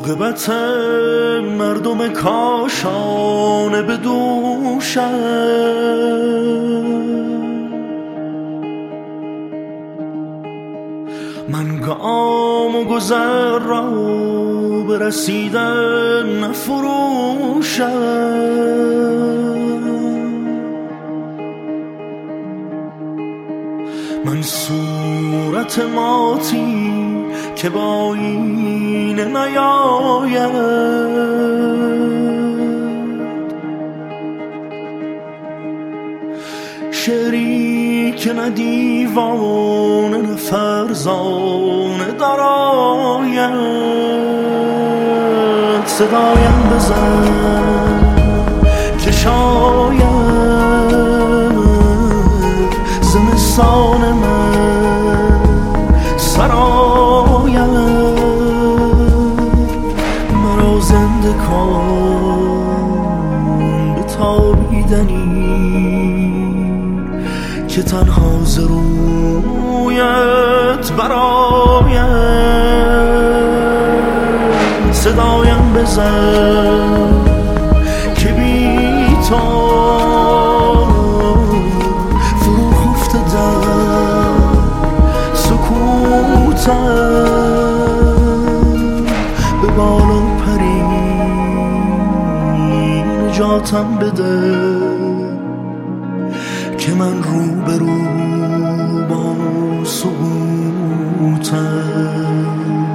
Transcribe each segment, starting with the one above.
عاقبت مردم کاشانه به دوشم. من گام و گذر را به رسیدن نفروشم. من صورت ماتی که با آینه نیاید، شعری که نه دیوانه نه فرزانه دراید. صدایم بزن که شاید زمستان من سراید. مرا زنده کن به تابیدنی که تنها ز رویت براید. صدایم بزن که بی تو فرو خفته در سکوتم. به بالا پری نجاتم بده که من رو به رو با سقوطم.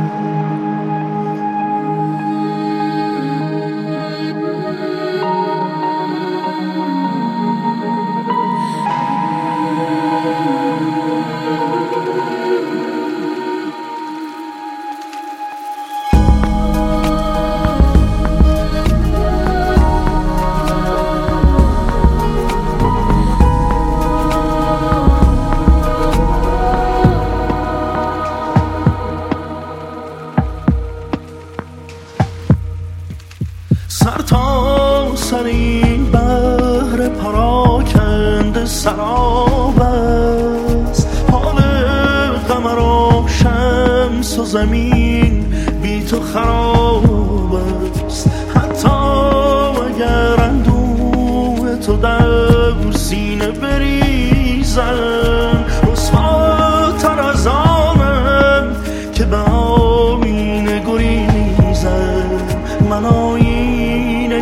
سر تا سر این بحر پراکنده سراب است. حال قمر و شمس و زمین بی تو خراب است. حتی اگر اندوه تو در سینه بریزم، رسواتر از آنم که به آینه گریزم. من آینه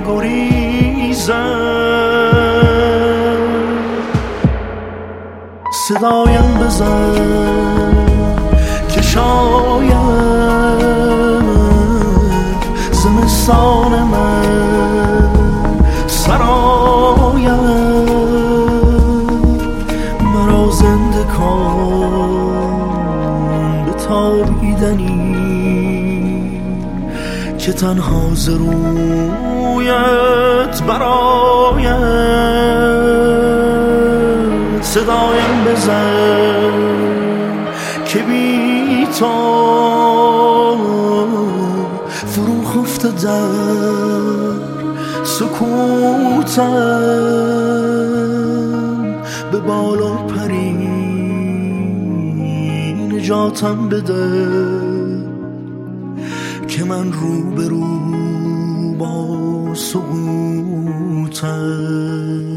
گریزم. صدایم بزن که شاید زمستان من سراید. مرا زنده کن به تابیدنی که تنها ز رویت براید. صدایم بزن که بی تو فرو خفته در سکوتم. به بالا پری نجاتم بده که من رو به رو با سقوطم.